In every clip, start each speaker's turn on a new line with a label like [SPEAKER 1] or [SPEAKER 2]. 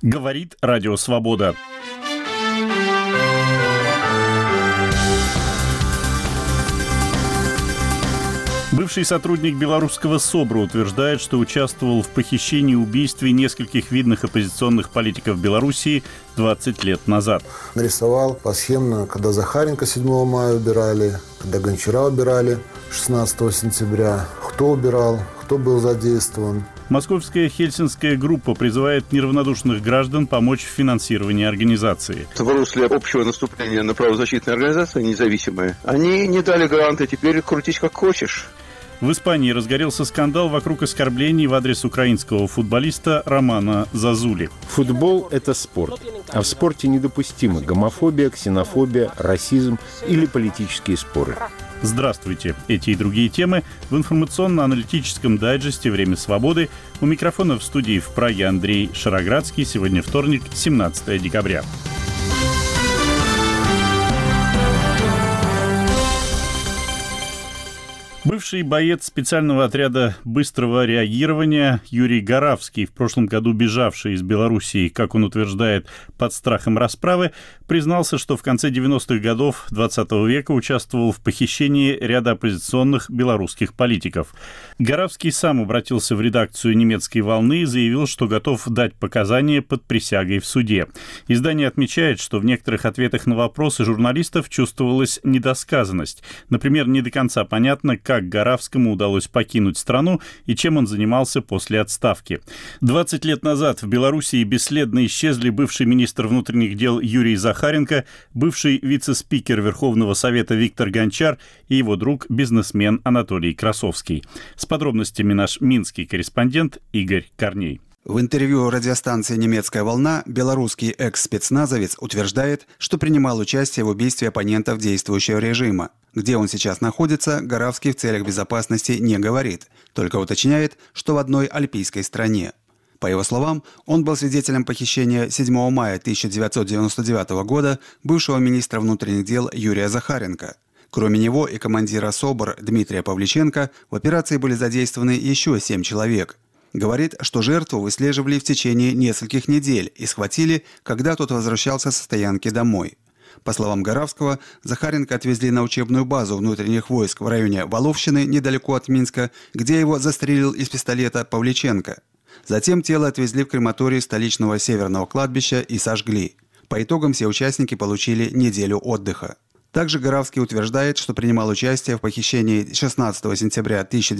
[SPEAKER 1] Говорит Радио Свобода. Бывший сотрудник белорусского СОБРа утверждает, что участвовал в похищении и убийстве нескольких видных оппозиционных политиков Белоруссии 20 лет назад.
[SPEAKER 2] Нарисовал посхемно, когда Захаренко 7 мая убирали, когда Гончара убирали 16 сентября. Кто убирал, кто был задействован.
[SPEAKER 1] Московская хельсинская группа призывает неравнодушных граждан помочь в финансировании организации.
[SPEAKER 3] В русле общего наступления на правозащитные организации независимые, они не дали гранты, теперь крутись как хочешь.
[SPEAKER 1] В Испании разгорелся скандал вокруг оскорблений в адрес украинского футболиста Романа Зазули.
[SPEAKER 4] Футбол – это спорт, а в спорте недопустимы гомофобия, ксенофобия, расизм или политические споры.
[SPEAKER 1] Здравствуйте! Эти и другие темы в информационно-аналитическом дайджесте «Время свободы». У микрофона в студии в Праге Андрей Шароградский. Сегодня вторник, 17 декабря. Бывший боец специального отряда быстрого реагирования Юрий Горавский, в прошлом году бежавший из Белоруссии, как он утверждает, под страхом расправы, признался, что в конце 90-х годов 20 века участвовал в похищении ряда оппозиционных белорусских политиков. Горавский сам обратился в редакцию «Немецкой волны» и заявил, что готов дать показания под присягой в суде. Издание отмечает, что в некоторых ответах на вопросы журналистов чувствовалась недосказанность. Например, не до конца понятно, как Горавскому удалось покинуть страну и чем он занимался после отставки. 20 лет назад в Белоруссии бесследно исчезли бывший министр внутренних дел Юрий Захаренко, бывший вице-спикер Верховного Совета Виктор Гончар и его друг, бизнесмен Анатолий Красовский. С подробностями наш минский корреспондент Игорь Корней.
[SPEAKER 5] В интервью радиостанции «Немецкая волна» белорусский экс-спецназовец утверждает, что принимал участие в убийстве оппонентов действующего режима. Где он сейчас находится, Горавский в целях безопасности не говорит, только уточняет, что в одной альпийской стране. По его словам, он был свидетелем похищения 7 мая 1999 года бывшего министра внутренних дел Юрия Захаренко. Кроме него и командира СОБР Дмитрия Павличенко в операции были задействованы еще 7 человек. Говорит, что жертву выслеживали в течение нескольких недель и схватили, когда тот возвращался со стоянки домой. По словам Горавского, Захаренко отвезли на учебную базу внутренних войск в районе Воловщины, недалеко от Минска, где его застрелил из пистолета Павличенко. Затем тело отвезли в крематорий столичного северного кладбища и сожгли. По итогам все участники получили неделю отдыха. Также Горавский утверждает, что принимал участие в похищении 16 сентября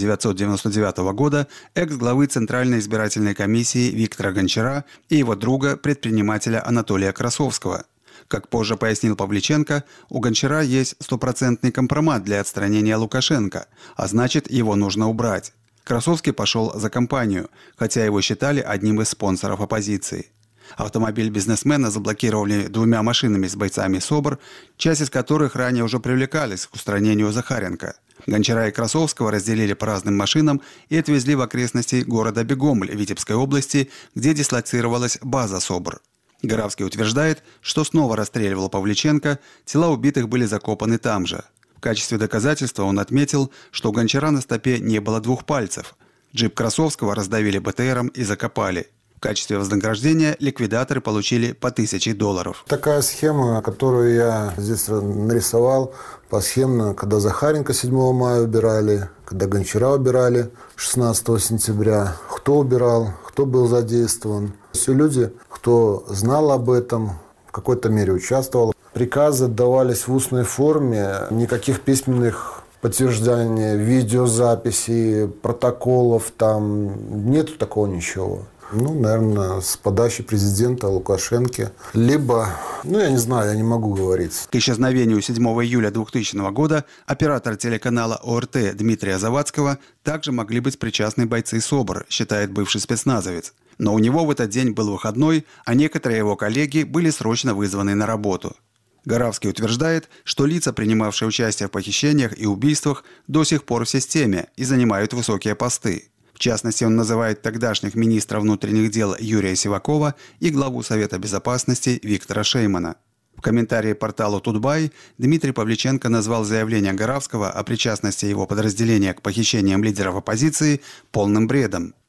[SPEAKER 5] 1999 года экс-главы Центральной избирательной комиссии Виктора Гончара и его друга, предпринимателя Анатолия Красовского. Как позже пояснил Павличенко, у Гончара есть стопроцентный компромат для отстранения Лукашенко, а значит, его нужно убрать. Красовский пошел за компанию, хотя его считали одним из спонсоров оппозиции. Автомобиль бизнесмена заблокировали 2 машинами с бойцами СОБР, часть из которых ранее уже привлекались к устранению Захаренко. Гончара и Красовского разделили по разным машинам и отвезли в окрестности города Бегомль Витебской области, где дислоцировалась база СОБР. Горавский утверждает, что снова расстреливал Павличенко, тела убитых были закопаны там же. В качестве доказательства он отметил, что у Гончара на стопе не было 2 пальцев. Джип Красовского раздавили БТРом и закопали. В качестве вознаграждения ликвидаторы получили по $1000.
[SPEAKER 2] Такая схема, которую я здесь нарисовал, посхемно, когда Захаренко 7 мая убирали, когда Гончара убирали 16 сентября. Кто убирал, кто был задействован. Все люди, кто знал об этом, в какой-то мере участвовал. Приказы давались в устной форме, никаких письменных подтверждений, видеозаписей, протоколов, там нету такого ничего. Наверное, с подачи президента Лукашенко. Либо, я не знаю, я не могу говорить.
[SPEAKER 5] К исчезновению 7 июля 2000 года оператор телеканала ОРТ Дмитрия Завадского также могли быть причастны бойцы СОБР, считает бывший спецназовец. Но у него в этот день был выходной, а некоторые его коллеги были срочно вызваны на работу. Горавский утверждает, что лица, принимавшие участие в похищениях и убийствах, до сих пор в системе и занимают высокие посты. В частности, он называет тогдашних министра внутренних дел Юрия Сивакова и главу Совета безопасности Виктора Шеймана. В комментарии порталу «Тутбай» Дмитрий Павличенко назвал заявление Горавского о причастности его подразделения к похищениям лидеров оппозиции полным бредом.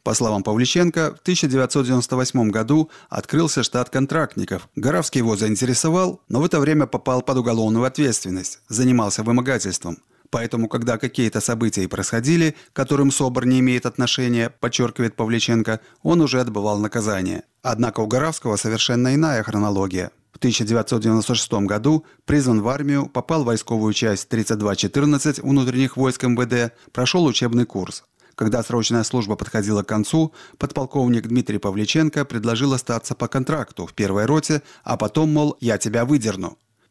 [SPEAKER 5] По словам Павличенко, в 1998 году открылся штат контрактников. Горавский его заинтересовал, но в это время попал под уголовную ответственность, занимался вымогательством. Поэтому, когда какие-то события и происходили, к которым СОБР не имеет отношения, подчеркивает Павличенко, он уже отбывал наказание. Однако у Горавского совершенно иная хронология. В 1996 году призван в армию, попал в войсковую часть 3214 внутренних войск МВД, прошел учебный курс. Когда срочная служба подходила к концу, подполковник Дмитрий Павличенко предложил остаться по контракту в первой роте, а потом, мол, я тебя выдерну. В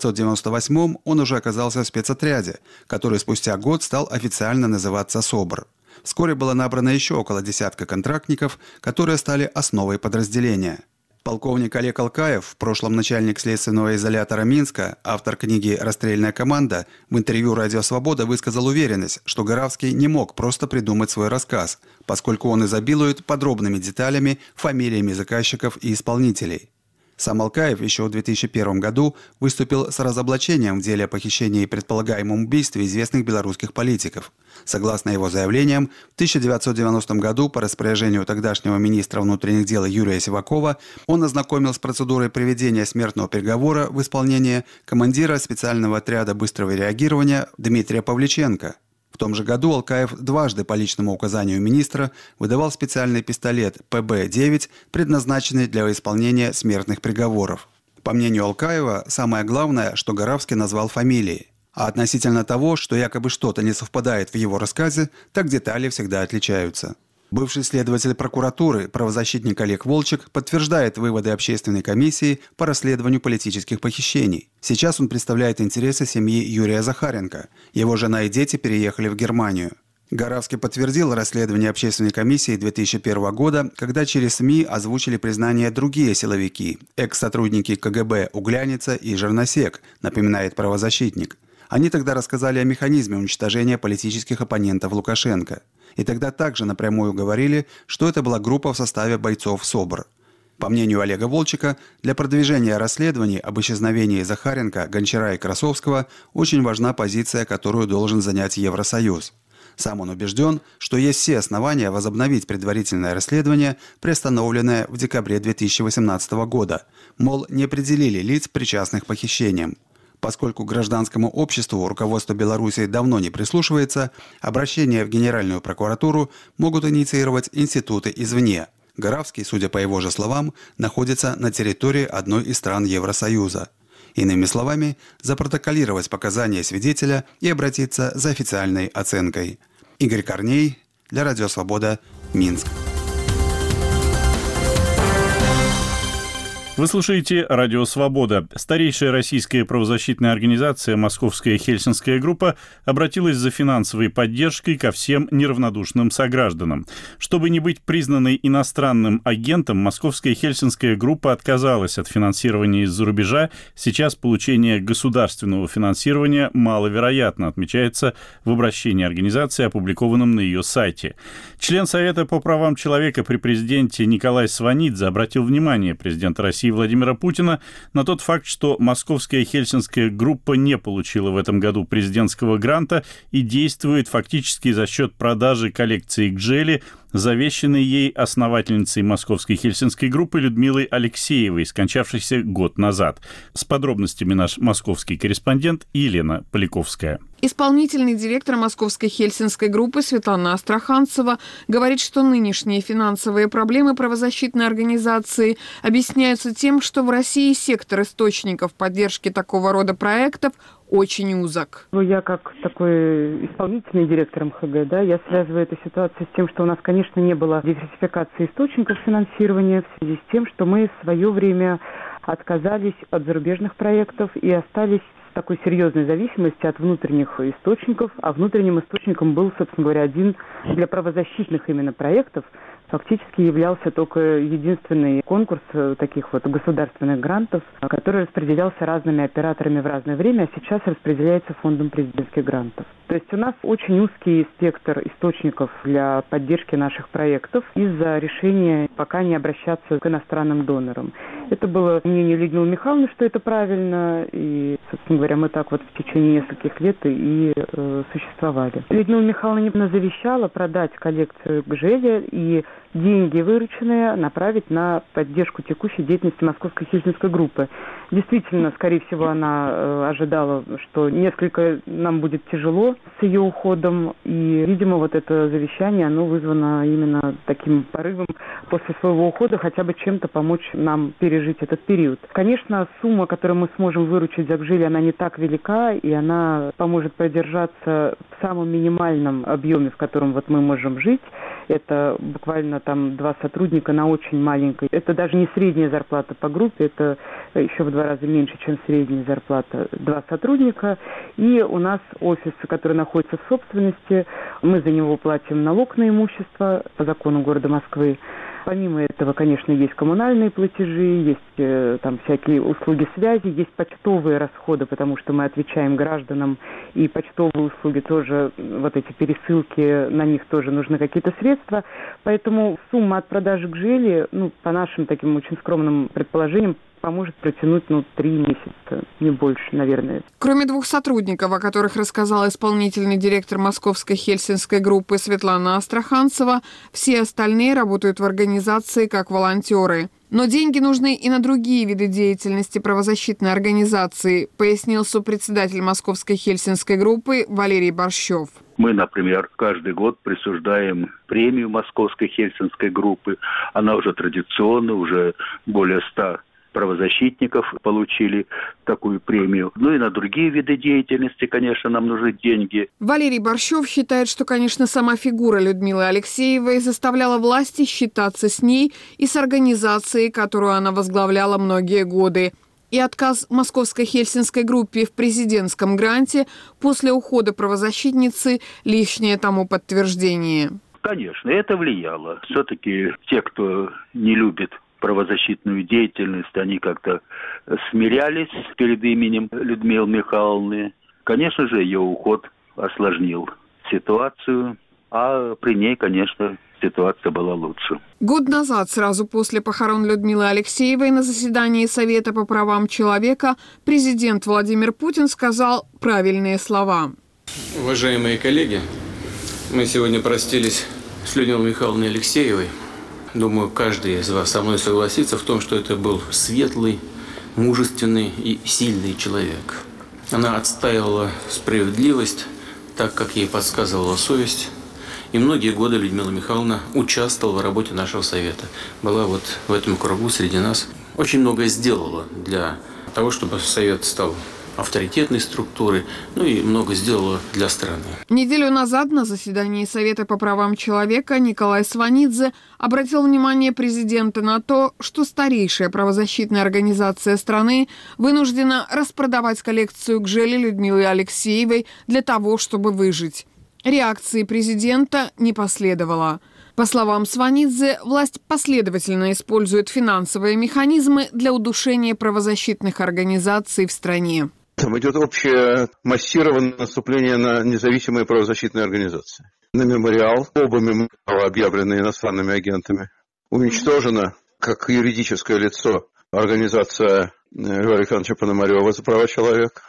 [SPEAKER 5] 1998 он уже оказался в спецотряде, который спустя год стал официально называться СОБР. Вскоре было набрано еще около десятка контрактников, которые стали основой подразделения. Полковник Олег Алкаев, в прошлом начальник следственного изолятора Минска, автор книги «Расстрельная команда», в интервью «Радио Свобода» высказал уверенность, что Горавский не мог просто придумать свой рассказ, поскольку он изобилует подробными деталями, фамилиями заказчиков и исполнителей. Сам Алкаев еще в 2001 году выступил с разоблачением в деле о похищении и предполагаемом убийстве известных белорусских политиков. Согласно его заявлениям, в 1990 году по распоряжению тогдашнего министра внутренних дел Юрия Сивакова он ознакомил с процедурой приведения смертного приговора в исполнение командира специального отряда быстрого реагирования Дмитрия Павличенко. В том же году Алкаев дважды по личному указанию министра выдавал специальный пистолет ПБ-9, предназначенный для исполнения смертных приговоров. По мнению Алкаева, самое главное, что Горавский назвал фамилии. А относительно того, что якобы что-то не совпадает в его рассказе, так детали всегда отличаются. Бывший следователь прокуратуры, правозащитник Олег Волчек, подтверждает выводы общественной комиссии по расследованию политических похищений. Сейчас он представляет интересы семьи Юрия Захаренко. Его жена и дети переехали в Германию. Горавский подтвердил расследование общественной комиссии 2001 года, когда через СМИ озвучили признание другие силовики, экс-сотрудники КГБ Угляница и Жерносек, напоминает правозащитник. Они тогда рассказали о механизме уничтожения политических оппонентов Лукашенко. И тогда также напрямую говорили, что это была группа в составе бойцов СОБР. По мнению Олега Волчека, для продвижения расследований об исчезновении Захаренко, Гончара и Красовского очень важна позиция, которую должен занять Евросоюз. Сам он убежден, что есть все основания возобновить предварительное расследование, приостановленное в декабре 2018 года. Мол, не определили лиц, причастных к похищениям. Поскольку гражданскому обществу руководство Беларуси давно не прислушивается, обращения в Генеральную прокуратуру могут инициировать институты извне. Горавский, судя по его же словам, находится на территории одной из стран Евросоюза. Иными словами, запротоколировать показания свидетеля и обратиться за официальной оценкой. Игорь Корней, для Радио Свобода, Минск.
[SPEAKER 1] Вы слушаете «Радио Свобода». Старейшая российская правозащитная организация «Московская Хельсинская группа» обратилась за финансовой поддержкой ко всем неравнодушным согражданам. Чтобы не быть признанной иностранным агентом, Московская Хельсинская группа отказалась от финансирования из-за рубежа. Сейчас получение государственного финансирования маловероятно, отмечается в обращении организации, опубликованном на ее сайте. Член Совета по правам человека при президенте Николай Сванидзе обратил внимание президента России Владимира Путина на тот факт, что Московская Хельсинская группа не получила в этом году президентского гранта и действует фактически за счет продажи коллекции гжели, завещанной ей основательницей Московской Хельсинской группы Людмилой Алексеевой, скончавшейся год назад. С подробностями наш московский корреспондент Елена Поляковская.
[SPEAKER 6] Исполнительный директор Московской Хельсинской группы Светлана Астраханцева говорит, что нынешние финансовые проблемы правозащитной организации объясняются тем, что в России сектор источников поддержки такого рода проектов очень узок.
[SPEAKER 7] Я как такой исполнительный директор МХГ, я связываю эту ситуацию с тем, что у нас, конечно, не было диверсификации источников финансирования в связи с тем, что мы в свое время отказались от зарубежных проектов и остались в такой серьезной зависимости от внутренних источников, а внутренним источником был, собственно говоря, один для правозащитных именно проектов, фактически являлся только единственный конкурс таких вот государственных грантов, который распределялся разными операторами в разное время, а сейчас распределяется фондом президентских грантов. То есть у нас очень узкий спектр источников для поддержки наших проектов из-за решения пока не обращаться к иностранным донорам. Это было мнение Людмилы Михайловны, что это правильно, и, собственно говоря, мы так вот в течение нескольких лет и существовали. Людмила Михайловна завещала продать коллекцию ГЖЭЛя и деньги, вырученные, направить на поддержку текущей деятельности Московской Хельсинской группы. Действительно, скорее всего, она ожидала, что несколько нам будет тяжело с ее уходом, и, видимо, вот это завещание, оно вызвано именно таким порывом после своего ухода хотя бы чем-то помочь нам пережить этот период. Конечно, сумма, которую мы сможем выручить за ГЖЭЛь, она не так велика, и она поможет продержаться в самом минимальном объеме, в котором вот мы можем жить. Это буквально там 2 сотрудника на очень маленькой. Это даже не средняя зарплата по группе, это еще в 2 раза меньше, чем средняя зарплата. 2 сотрудника. И у нас офис, который находится в собственности. Мы за него платим налог на имущество по закону города Москвы. Помимо этого, конечно, есть коммунальные платежи, есть там всякие услуги связи, есть почтовые расходы, потому что мы отвечаем гражданам, и почтовые услуги тоже, вот эти пересылки, на них тоже нужны какие-то средства. Поэтому сумма от продажи ГЖЭЛя, по нашим таким очень скромным предположениям, поможет протянуть 3 месяца, не больше, наверное.
[SPEAKER 6] Кроме 2 сотрудников, о которых рассказала исполнительный директор Московской Хельсинской группы Светлана Астраханцева, все остальные работают в организации как волонтеры. Но деньги нужны и на другие виды деятельности правозащитной организации, пояснил сопредседатель Московской Хельсинской группы Валерий Борщев.
[SPEAKER 8] Мы, например, каждый год присуждаем премию Московской Хельсинской группы. Она уже традиционная, уже более 100 правозащитников получили такую премию. И на другие виды деятельности, конечно, нам нужны деньги.
[SPEAKER 6] Валерий Борщев считает, что, конечно, сама фигура Людмилы Алексеевой заставляла власти считаться с ней и с организацией, которую она возглавляла многие годы. И отказ Московской Хельсинской группе в президентском гранте после ухода правозащитницы – лишнее тому подтверждение.
[SPEAKER 8] Конечно, это влияло. Все-таки те, кто не любит правозащитную деятельность, они как-то смирялись перед именем Людмилы Михайловны. Конечно же, ее уход осложнил ситуацию, а при ней, конечно, ситуация была лучше.
[SPEAKER 6] Год назад, сразу после похорон Людмилы Алексеевой, на заседании Совета по правам человека президент Владимир Путин сказал правильные слова.
[SPEAKER 9] Уважаемые коллеги, мы сегодня простились с Людмилой Михайловной Алексеевой. Думаю, каждый из вас со мной согласится в том, что это был светлый, мужественный и сильный человек. Она отстаивала справедливость, так как ей подсказывала совесть. И многие годы Людмила Михайловна участвовала в работе нашего совета. Была вот в этом кругу среди нас. Очень многое сделала для того, чтобы совет стал авторитетной структуры, и много сделала для страны.
[SPEAKER 6] Неделю назад на заседании Совета по правам человека Николай Сванидзе обратил внимание президента на то, что старейшая правозащитная организация страны вынуждена распродавать коллекцию ГЖЭЛя Людмилы Алексеевой для того, чтобы выжить. Реакции президента не последовало. По словам Сванидзе, власть последовательно использует финансовые механизмы для удушения правозащитных организаций в стране.
[SPEAKER 3] Там идет общее массированное наступление на независимые правозащитные организации. На мемориал, оба мемориала объявлены иностранными агентами. Уничтожена, как юридическое лицо, организация Льва Александровича Пономарева за права человека.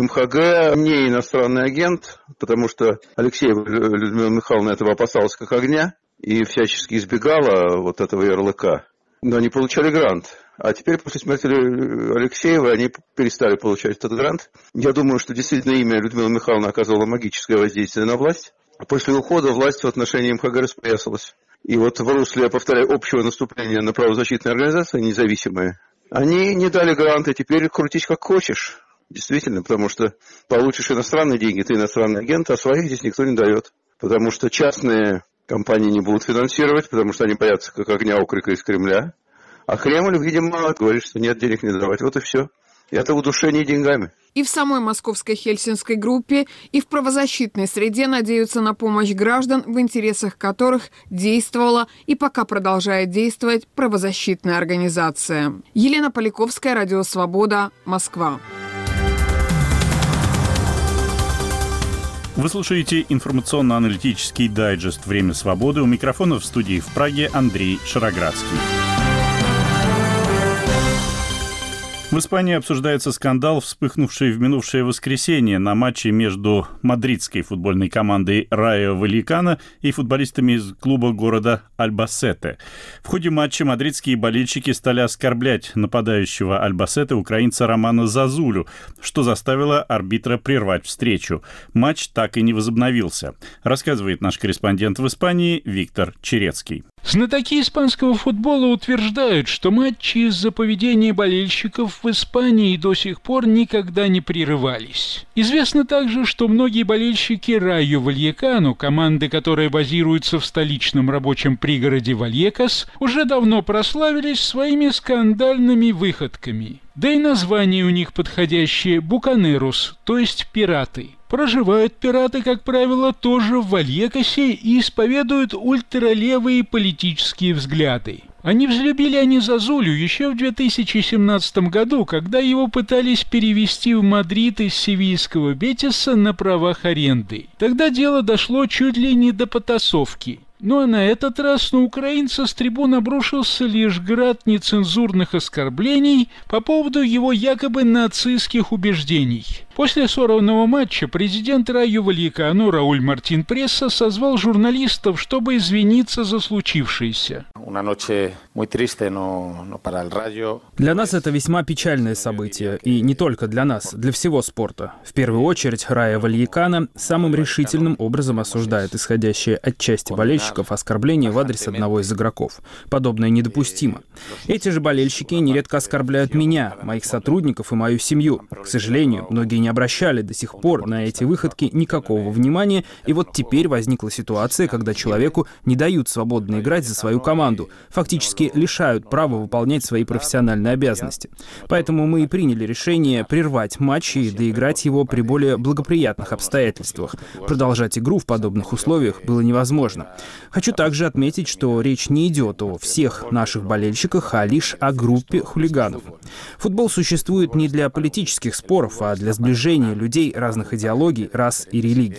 [SPEAKER 3] МХГ не иностранный агент, потому что Алексеева Людмила Михайловна этого опасалась как огня и всячески избегала вот этого ярлыка. Но они получали грант. А теперь после смерти Алексеева они перестали получать этот грант. Я думаю, что действительно имя Людмилы Михайловны оказывало магическое воздействие на власть. После ухода власть в отношении МХГ распоясалась. И вот в русле, я повторяю, общего наступления на правозащитные организации, независимые, они не дали гранты, теперь крутись как хочешь. Действительно, потому что получишь иностранные деньги, ты иностранный агент, а своих здесь никто не дает. Потому что частные компании не будут финансировать, потому что они боятся как огня окрика из Кремля. А Кремль, видимо, говорит, что нет, денег не давать. Вот и все. Это удушение деньгами.
[SPEAKER 6] И в самой московской хельсинской группе, и в правозащитной среде надеются на помощь граждан, в интересах которых действовала и пока продолжает действовать правозащитная организация. Елена Поляковская, Радио Свобода, Москва.
[SPEAKER 1] Вы слушаете информационно-аналитический дайджест «Время свободы». У микрофона в студии в Праге Андрей Шароградский. В Испании обсуждается скандал, вспыхнувший в минувшее воскресенье на матче между мадридской футбольной командой Райо Вальекано и футболистами из клуба города Альбасете. В ходе матча мадридские болельщики стали оскорблять нападающего Альбасете украинца Романа Зазулю, что заставило арбитра прервать встречу. Матч так и не возобновился, рассказывает наш корреспондент в Испании Виктор Черецкий.
[SPEAKER 10] Знатоки испанского футбола утверждают, что матчи из-за поведения болельщиков в Испании до сих пор никогда не прерывались. Известно также, что многие болельщики Райо Вальекано, команды, которая базируется в столичном рабочем пригороде Вальекас, уже давно прославились своими скандальными выходками. Да и название у них подходящее – «Буканерос», то есть «пираты». Проживают пираты, как правило, тоже в Вальекасе и исповедуют ультралевые политические взгляды. Они взлюбили они Зазулю еще в 2017 году, когда его пытались перевести в Мадрид из севильского Бетиса на правах аренды. Тогда дело дошло чуть ли не до потасовки. Ну а на этот раз на украинца с трибун обрушился лишь град нецензурных оскорблений по поводу его якобы нацистских убеждений. После сорванного матча президент Райо Вальекано Рауль Мартин Пресса созвал журналистов, чтобы извиниться за случившееся.
[SPEAKER 11] Для нас это весьма печальное событие, и не только для нас, для всего спорта. В первую очередь Райо Вальекано самым решительным образом осуждает исходящее от части болельщиков оскорбление в адрес одного из игроков. Подобное недопустимо. Эти же болельщики нередко оскорбляют меня, моих сотрудников и мою семью. К сожалению, многие не обращали до сих пор на эти выходки никакого внимания, и вот теперь возникла ситуация, когда человеку не дают свободно играть за свою команду, фактически лишают права выполнять свои профессиональные обязанности. Поэтому мы и приняли решение прервать матч и доиграть его при более благоприятных обстоятельствах. Продолжать игру в подобных условиях было невозможно. Хочу также отметить, что речь не идет о всех наших болельщиках, а лишь о группе хулиганов. Футбол существует не для политических споров, а для сближения людей разных идеологий, рас и религий.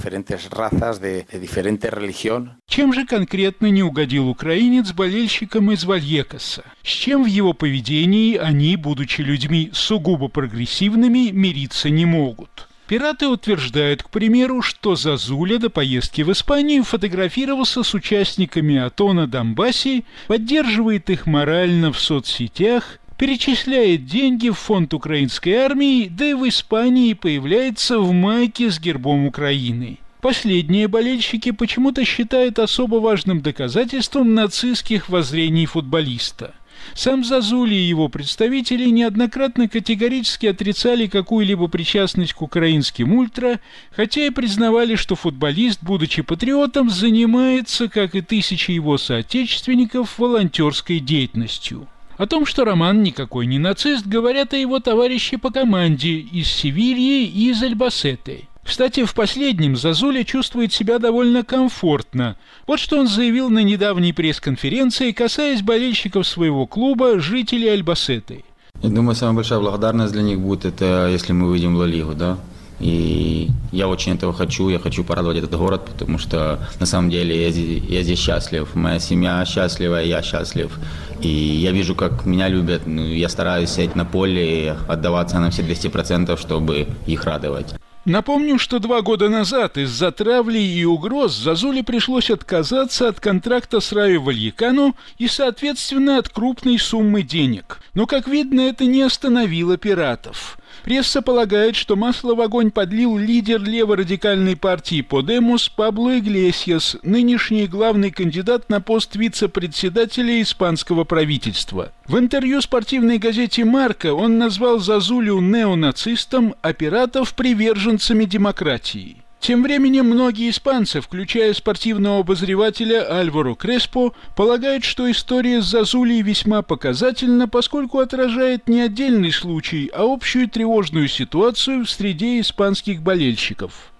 [SPEAKER 10] Чем же конкретно не угодил украинец болельщикам из Вальекаса? С чем в его поведении они, будучи людьми сугубо прогрессивными, мириться не могут? Пираты утверждают, к примеру, что Зазуля до поездки в Испанию фотографировался с участниками АТО на Донбассе, поддерживает их морально в соцсетях, перечисляет деньги в фонд украинской армии, да и в Испании появляется в майке с гербом Украины. Последние болельщики почему-то считают особо важным доказательством нацистских воззрений футболиста. Сам Зазуля и его представители неоднократно категорически отрицали какую-либо причастность к украинским ультра, хотя и признавали, что футболист, будучи патриотом, занимается, как и тысячи его соотечественников, волонтерской деятельностью. О том, что Роман никакой не нацист, говорят и его товарищи по команде из Севильи и из Альбасете. Кстати, в последнем Зазуля чувствует себя довольно комфортно. Вот что он заявил на недавней пресс-конференции, касаясь болельщиков своего клуба, жителей Альбасеты.
[SPEAKER 12] Я думаю, самая большая благодарность для них будет, это если мы выйдем в Ла Лигу, да? И я очень этого хочу, я хочу порадовать этот город, потому что на самом деле я здесь счастлив, моя семья счастлива, я счастлив. И я вижу, как меня любят, я стараюсь сидеть на поле и отдаваться на все 200%, чтобы их радовать.
[SPEAKER 10] Напомню, что 2 года назад из-за травли и угроз Зазуле пришлось отказаться от контракта с Райо Вальекано и, соответственно, от крупной суммы денег. Но, как видно, это не остановило пиратов. Пресса полагает, что масло в огонь подлил лидер леворадикальной партии «Подемос» Пабло Иглесиас, нынешний главный кандидат на пост вице-председателя испанского правительства. В интервью спортивной газете «Марка» он назвал Зазулю неонацистом, а пиратов – приверженцами демократии. Тем временем многие испанцы, включая спортивного обозревателя Альваро Креспо, полагают, что история с Зозулей весьма показательна, поскольку отражает не отдельный случай, а общую тревожную ситуацию в среде испанских болельщиков.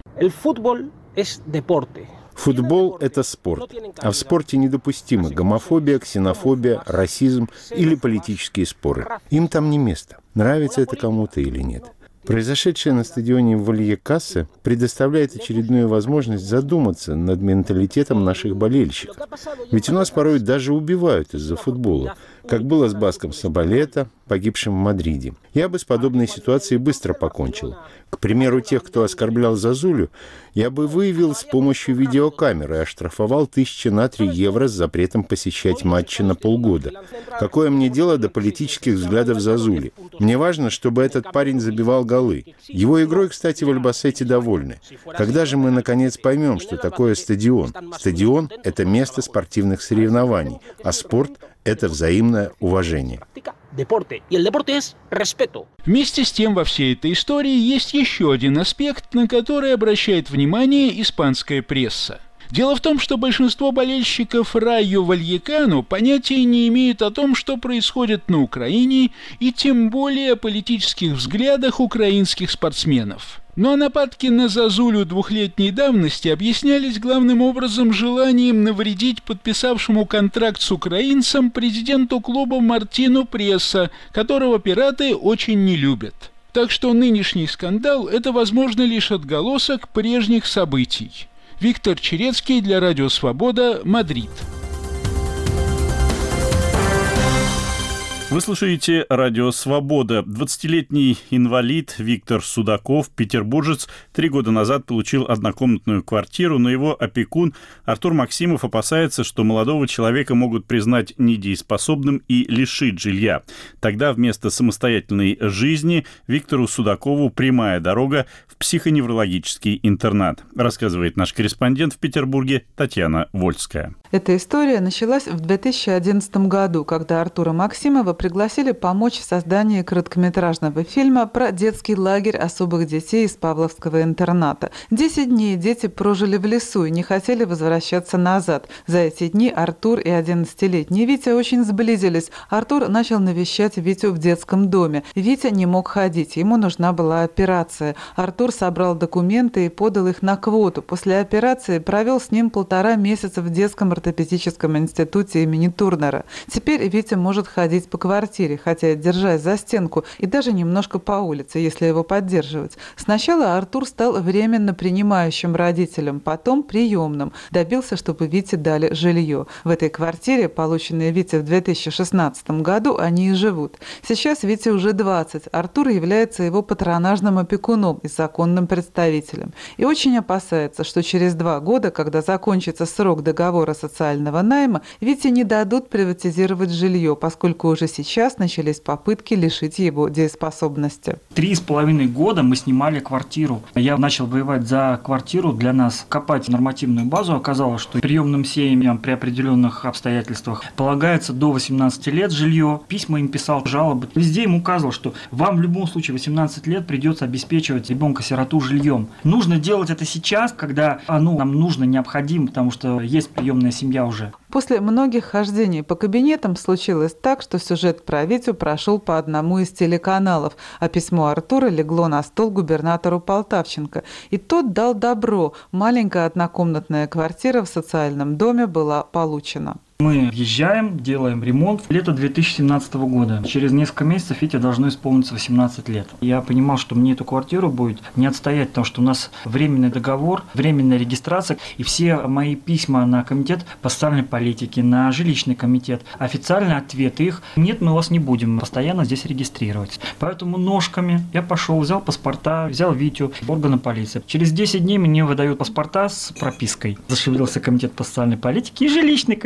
[SPEAKER 4] Футбол – это спорт, а в спорте недопустимы гомофобия, ксенофобия, расизм или политические споры. Им там не место, нравится это кому-то или нет. Произошедшее на стадионе Вальекасе предоставляет очередную возможность задуматься над менталитетом наших болельщиков. Ведь у нас порой даже убивают из-за футбола, как было с Баском Сабалета, погибшим в Мадриде. Я бы с подобной ситуацией быстро покончил. К примеру, тех, кто оскорблял Зозулю, я бы выявил с помощью видеокамеры и оштрафовал 1000 на 3 евро с запретом посещать матчи на полгода. Какое мне дело до политических взглядов Зозули? Мне важно, чтобы этот парень забивал голы. Его игрой, кстати, в Альбасете довольны. Когда же мы, наконец, поймем, что такое стадион? Стадион – это место спортивных соревнований, а спорт – это взаимное уважение.
[SPEAKER 10] Вместе с тем во всей этой истории есть еще один аспект, на который обращает внимание испанская пресса. Дело в том, что большинство болельщиков Райо Вальекано понятия не имеют о том, что происходит на Украине, и тем более о политических взглядах украинских спортсменов. Ну а нападки на Зозулю 2-летней давности объяснялись главным образом желанием навредить подписавшему контракт с украинцем президенту клуба Мартину Пресса, которого пираты очень не любят. Так что нынешний скандал – это, возможно, лишь отголосок прежних событий. Виктор Черецкий для Радио Свобода, Мадрид.
[SPEAKER 1] Вы слушаете «Радио Свобода». 20-летний инвалид Виктор Судаков, петербуржец, 3 года назад получил однокомнатную квартиру, но его опекун Артур Максимов опасается, что молодого человека могут признать недееспособным и лишить жилья. Тогда вместо самостоятельной жизни Виктору Судакову прямая дорога в психоневрологический интернат, рассказывает наш корреспондент в Петербурге Татьяна Вольская.
[SPEAKER 13] Эта история началась в 2011 году, когда Артура Максимова пригласили помочь в создании короткометражного фильма про детский лагерь особых детей из Павловского интерната. 10 дней дети прожили в лесу и не хотели возвращаться назад. За эти дни Артур и 11-летний Витя очень сблизились. Артур начал навещать Витю в детском доме. Витя не мог ходить, ему нужна была операция. Артур собрал документы и подал их на квоту. После операции провел с ним 1,5 месяца в детском ортопедическом институте имени Турнера. Теперь Витя может ходить по квартире, хотя держась за стенку, и даже немножко по улице, если его поддерживать. Сначала Артур стал временно принимающим родителем, потом приемным. Добился, чтобы Вите дали жилье. В этой квартире, полученной Вите в 2016 году, они и живут. Сейчас Вите уже 20. Артур является его патронажным опекуном и законным представителем. И очень опасается, что через 2 года, когда закончится срок договора социального найма, Вите не дадут приватизировать жилье, поскольку уже сейчас начались попытки лишить его дееспособности.
[SPEAKER 14] 3,5 года мы снимали квартиру. Я начал воевать за квартиру. Для нас копать нормативную базу. Оказалось, что приемным семьям при определенных обстоятельствах полагается до 18 лет жилье. Письма им писал, жалобы. Везде им указывал, что вам в любом случае 18 лет придется обеспечивать ребенка-сироту жильем. Нужно делать это сейчас, когда оно нам нужно, необходимо, потому что есть приемная семья уже.
[SPEAKER 13] После многих хождений по кабинетам случилось так, что сюжет про Витю прошел по одному из телеканалов, а письмо Артура легло на стол губернатору Полтавченко. И тот дал добро. Маленькая однокомнатная квартира в социальном доме была получена.
[SPEAKER 14] Мы въезжаем, делаем ремонт. Лето 2017 года. Через несколько месяцев Вите должно исполниться 18 лет. Я понимал, что мне эту квартиру будет не отстоять, потому что у нас временный договор, временная регистрация. И все мои письма на комитет по социальной политике, на жилищный комитет, официальный ответ их: нет, мы вас не будем постоянно здесь регистрировать. Поэтому ножками я пошел, взял паспорта, взял Витю в органы полиции. Через 10 дней мне выдают паспорта с пропиской. Зашевелился комитет по социальной политике и жилищный комитет.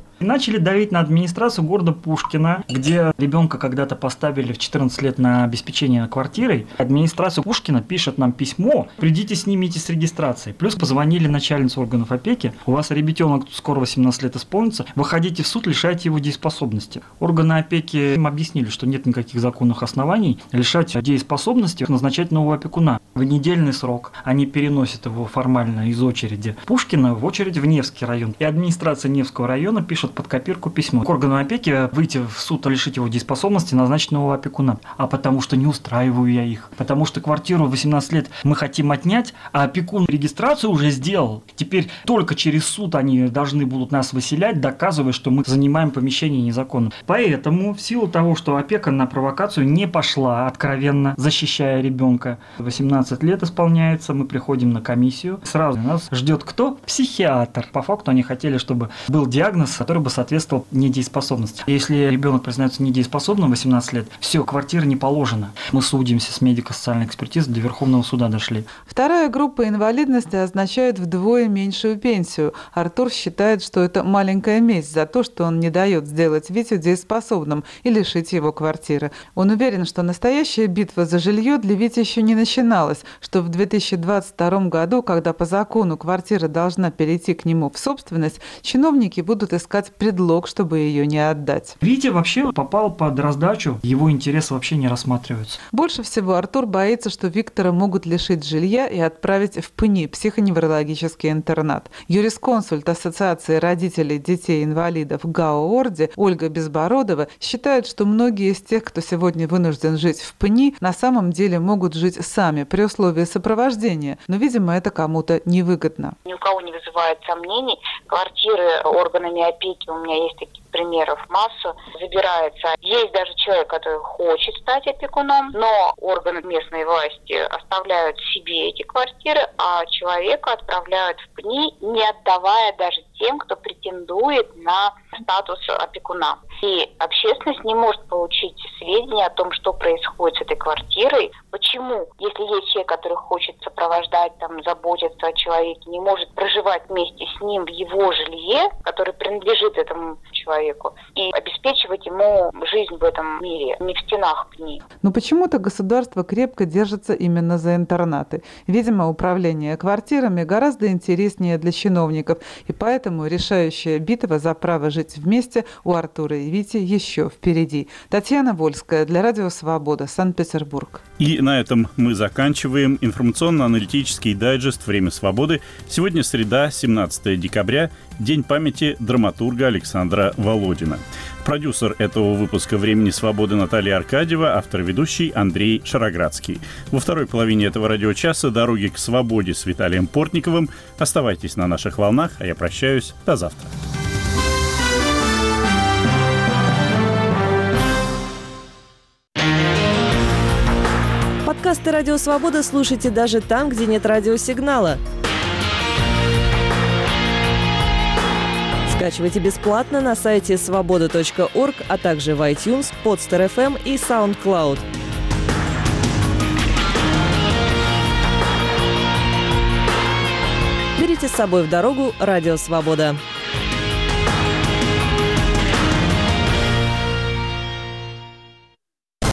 [SPEAKER 14] И начали давить на администрацию города Пушкина, где ребенка когда-то поставили в 14 лет на обеспечение квартирой. Администрация Пушкина пишет нам письмо: придите, снимите с регистрации. Плюс позвонили начальнице органов опеки: у вас ребенок скоро 18 лет исполнится, выходите в суд, лишайте его дееспособности. Органы опеки им объяснили, что нет никаких законных оснований лишать дееспособности, назначать нового опекуна. В недельный срок они переносят его формально из очереди Пушкина в очередь в Невский район. И администрация Невского района пишет под копирку письмо к органу опеки: выйти в суд, лишить его дееспособности, назначить нового опекуна. А потому что не устраиваю я их. Потому что квартиру 18 лет мы хотим отнять, а опекун регистрацию уже сделал. Теперь только через суд они должны будут нас выселять, доказывая, что мы занимаем помещение незаконно. Поэтому, в силу того, что опека на провокацию не пошла откровенно, защищая ребенка, 18 лет исполняется, мы приходим на комиссию. Сразу нас ждет кто? Психиатр. По факту они хотели, чтобы был диагноз, который бы соответствовал недееспособности. Если ребенок признается недееспособным 18 лет, все, квартира не положена. Мы судимся с медико-социальной экспертизой, до Верховного суда дошли.
[SPEAKER 13] Вторая группа инвалидности означает вдвое меньшую пенсию. Артур считает, что это маленькая месть за то, что он не дает сделать Витю дееспособным и лишить его квартиры. Он уверен, что настоящая битва за жилье для Вити еще не начиналась, что в 2022 году, когда по закону квартира должна перейти к нему в собственность, чиновники будут искать предлог, чтобы ее не отдать.
[SPEAKER 14] Витя вообще попал под раздачу, его интересы вообще не рассматриваются.
[SPEAKER 13] Больше всего Артур боится, что Виктора могут лишить жилья и отправить в ПНИ, психоневрологический интернат. Юрисконсульт Ассоциации родителей детей-инвалидов ГАО «Орди» Ольга Безбородова считает, что многие из тех, кто сегодня вынужден жить в ПНИ, на самом деле могут жить сами при условии сопровождения, но, видимо, это кому-то невыгодно.
[SPEAKER 15] Ни у кого не вызывает сомнений. Квартиры органами опеки, у меня есть таких примеров массу, забирается. Есть даже человек, который хочет стать опекуном, но органы местной власти оставляют себе эти квартиры, а человека отправляют в ПНИ, не отдавая даже тем, кто претендует на статус опекуна. И общественность не может получить сведения о том, что происходит с этой квартирой, почему, если есть человек, который хочет сопровождать, заботиться о человеке, не может проживать вместе с ним в его жилье, которое принадлежит этому человеку, и обеспечивать ему жизнь в этом мире, не в стенах ПНИ.
[SPEAKER 13] Но почему-то государство крепко держится именно за интернаты. Видимо, управление квартирами гораздо интереснее для чиновников, и поэтому решающая битва за право жить вместе у Артура и Вити еще впереди. Татьяна Вольская для Радио Свобода, Санкт-Петербург.
[SPEAKER 1] И на этом мы заканчиваем информационно-аналитический дайджест «Время свободы». Сегодня среда, 17 декабря, День памяти драматурга Александра Володина. Продюсер этого выпуска «Времени свободы» Наталья Аркадьева, автор-ведущий Андрей Шароградский. Во второй половине этого радиочаса «Дороги к свободе» с Виталием Портниковым. Оставайтесь на наших волнах, а я прощаюсь. До завтра.
[SPEAKER 16] Подкасты «Радио Свобода» слушайте даже там, где нет радиосигнала. Скачивайте бесплатно на сайте svoboda.org, а также в iTunes, Podster FM и SoundCloud. Берите с собой в дорогу «Радио Свобода».